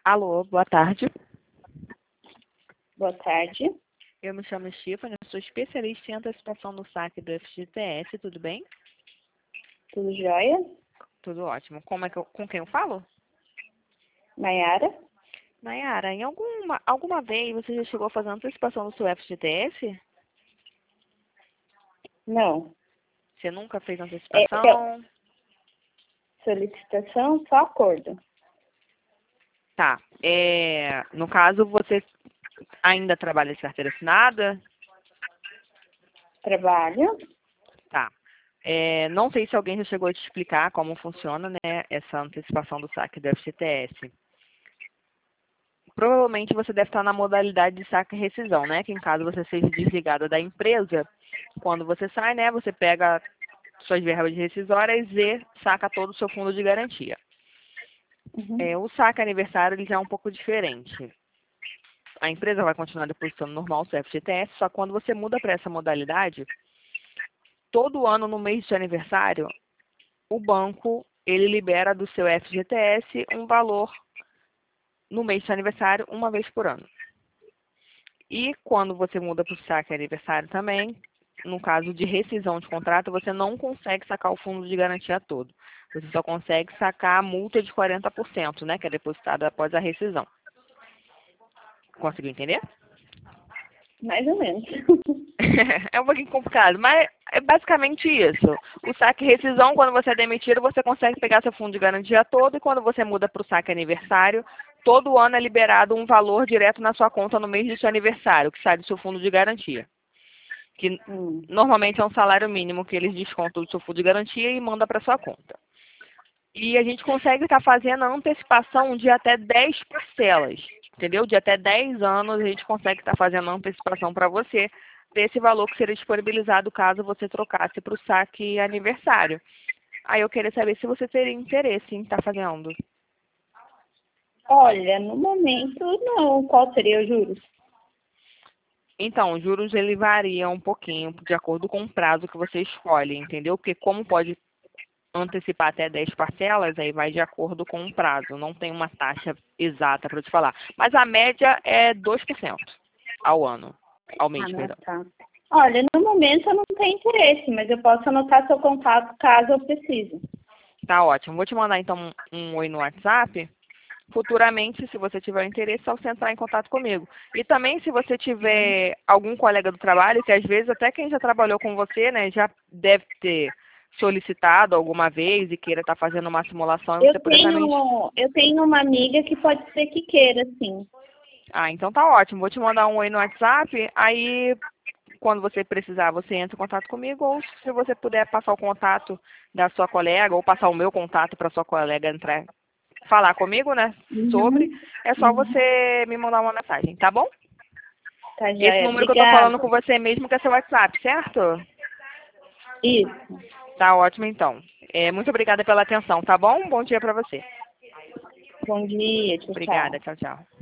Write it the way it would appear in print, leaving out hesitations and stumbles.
Alô, boa tarde. Boa tarde. Eu me chamo Stephanie, eu sou especialista em antecipação do saque do FGTS, tudo bem? Tudo jóia? Tudo ótimo. Com quem eu falo? Nayara? Nayara, em alguma vez você já chegou a fazer antecipação do seu FGTS? Não. Você nunca fez É, antecipação? solicitação, só acordo. Tá. No caso, você ainda trabalha de carteira assinada? Trabalho. Tá. Não sei se alguém já chegou a te explicar como funciona, né, essa antecipação do saque do FGTS. Provavelmente você deve estar na modalidade de saque e rescisão, né? Que em caso você seja desligada da empresa, quando você sai, né, você pega suas verbas rescisórias e saca todo o seu fundo de garantia. Uhum. O saque aniversário ele já é um pouco diferente. A empresa vai continuar depositando normal o seu FGTS, só que quando você muda para essa modalidade, todo ano no mês de seu aniversário, o banco ele libera do seu FGTS um valor no mês de seu aniversário, uma vez por ano. E quando você muda para o saque aniversário também, no caso de rescisão de contrato, você não consegue sacar o fundo de garantia todo. Você só consegue sacar a multa de 40%, né, que é depositada após a rescisão. Conseguiu entender? Mais ou menos. É um pouquinho complicado, mas é basicamente isso. O saque rescisão, quando você é demitido, você consegue pegar seu fundo de garantia todo, e quando você muda para o saque aniversário, todo ano é liberado um valor direto na sua conta no mês do seu aniversário, que sai do seu fundo de garantia. Que normalmente é um salário mínimo que eles descontam do seu fundo de garantia e manda para sua conta. E a gente consegue estar fazendo a antecipação de até 10 parcelas, entendeu? De até 10 anos a gente consegue estar fazendo a antecipação para você desse valor que seria disponibilizado caso você trocasse para o saque aniversário. Aí eu queria saber se você teria interesse em estar fazendo. Olha, no momento não. Qual seria os juros? Então, os juros ele varia um pouquinho de acordo com o prazo que você escolhe, entendeu? Porque como pode antecipar até 10 parcelas, aí vai de acordo com o prazo. Não tem uma taxa exata para te falar. Mas a média é 2% ao ano, ao mês, Ah, perdão. tá. Olha, no momento eu não tenho interesse, mas eu posso anotar seu contato caso eu precise. Tá ótimo. Vou te mandar então um oi no WhatsApp. Futuramente, se você tiver interesse, é só você entrar em contato comigo. E também, se você tiver algum colega do trabalho, que às vezes até quem já trabalhou com você, né, já deve ter solicitado alguma vez e queira estar fazendo uma simulação, e você poder também. Eu tenho uma amiga que pode ser que queira, sim. Ah, então tá ótimo. Vou te mandar um oi no WhatsApp, aí quando você precisar, você entra em contato comigo, ou se você puder passar o contato da sua colega, ou passar o meu contato para sua colega entrar, falar comigo, né, sobre, é só você me mandar uma mensagem, tá bom? Tá, Esse joia. número que eu tô falando Obrigada. com você mesmo que é seu WhatsApp, certo? Isso. Tá ótimo, então. Muito obrigada pela atenção, tá bom? Bom dia para você. Bom dia. Tchau, Obrigada, tchau. tchau, tchau.